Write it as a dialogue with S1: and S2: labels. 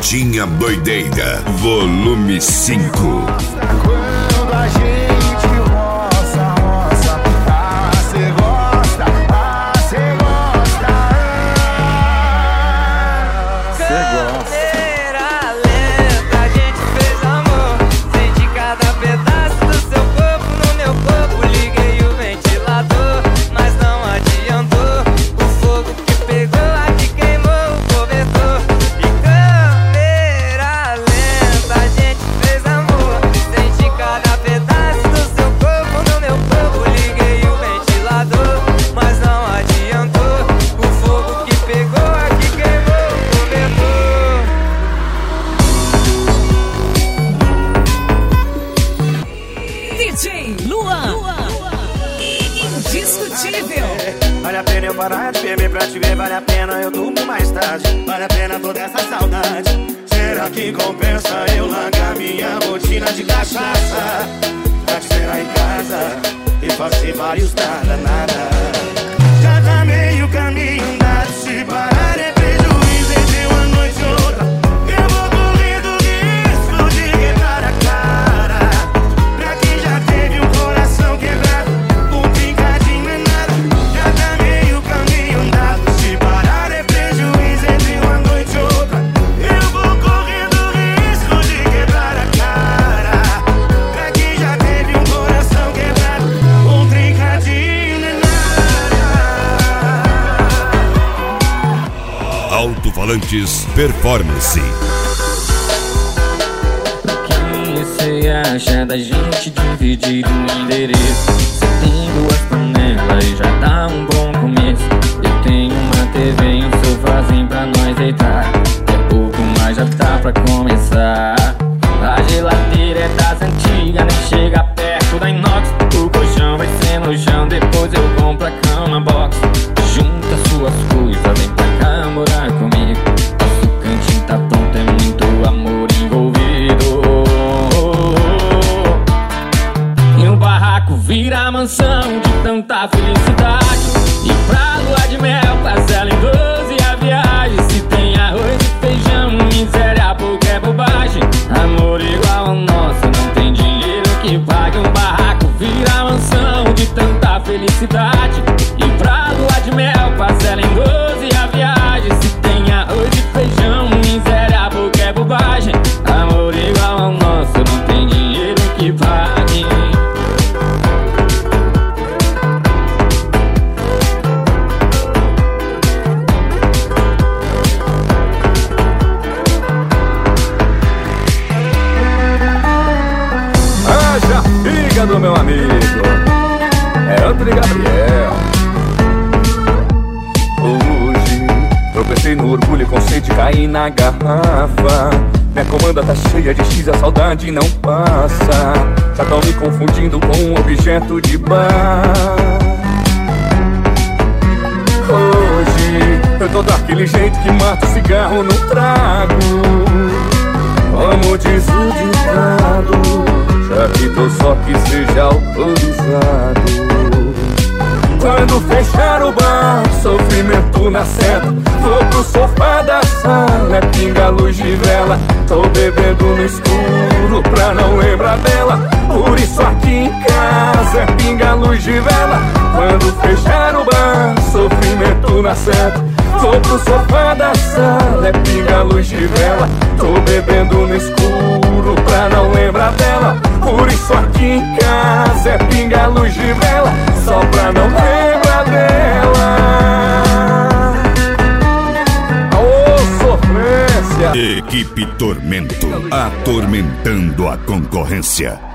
S1: Motinha Doideira, volume 5.
S2: Quando a gente roça, roça, cê gosta, cê gosta,
S3: cê gosta. Câmera lenta, a gente fez amor. Senti cada pedaço do seu corpo no meu corpo. Liguei o ventilador, mas não adiantou. O fogo que pegou aqui queimou o cobertor. E câmera lenta, a gente fez amor. Senti cada pedaço do seu corpo no meu corpo. Liguei o ventilador, mas não adiantou. O fogo que pegou aqui queimou o cobertor.
S4: DJ Luan, indiscutível.
S5: Vale a pena eu parar de beber pra te ver, vale a pena eu durmo mais tarde, vale a pena toda essa saudade. Será que compensa eu largar minha rotina de cachaça pra te esperar em casa e fazer vários nada, nada? Já tá meio caminho andado, se parar é prejuízo entre uma noite e outra. Eu vou correndo risco de quebrar a cara. Pra quem já teve um coração quebrado, um trincadinho é nada. Já tá meio caminho andado, se parar é prejuízo entre uma noite e outra. Eu vou correndo risco de quebrar a cara. Pra quem já teve um coração quebrado, um trincadinho não é nada.
S1: Alto-falantes Performance.
S6: O que você acha da gente dividir um endereço? Você tem duas panelas e já dá um bom começo. Eu tenho uma TV e um sofazinho pra nós deitar. Daqui a pouco mais já tá pra começar. A geladeira é das antigas, nem chega perto da inox. O colchão vai ser no chão, depois eu compro a cama box. Junta suas coisas, vem pra cá morar comigo. Nosso cantinho tá pronto, é muito amor envolvido. E o barraco vira mansão de tanta felicidade. E pra lua de mel, parcela em 12 a viagem. Se tem arroz e feijão, miséria pouco é bobagem. Amor igual ao nosso, não tem dinheiro que pague. Um barraco vira mansão de tanta felicidade. E pra lua de mel, parcela em 12 a viagem. Se tem arroz e feijão, miséria pouco é bobagem. Amor igual ao nosso, não tem dinheiro que pague.
S7: Haja fígado, meu amigo. É Antônio Gabriel. Hoje tropecei no orgulho e com sede caí na garrafa. Minha comanda tá cheia de X, a saudade não passa. Já tão me confundindo com um objeto de bar. Hoje eu tô daquele jeito que mata o cigarro no trago. Como diz o ditado, já que tô só que seja autorizado. Quando fechar o bar, sofrimento na seta. Vou pro sofá da sala, é pinga, luz de vela. Tô bebendo no escuro pra não lembrar dela. Por isso aqui em casa é pinga, luz de vela. Quando fechar o bar, sofrimento na seta. Vou pro sofá da sala, é pinga, luz de vela. Tô bebendo no escuro pra não lembrar dela. Por isso aqui em casa é pinga, luz de vela. Só pra não lembrar dela. Ô, sofrência.
S1: Equipe Tormento, atormentando a concorrência.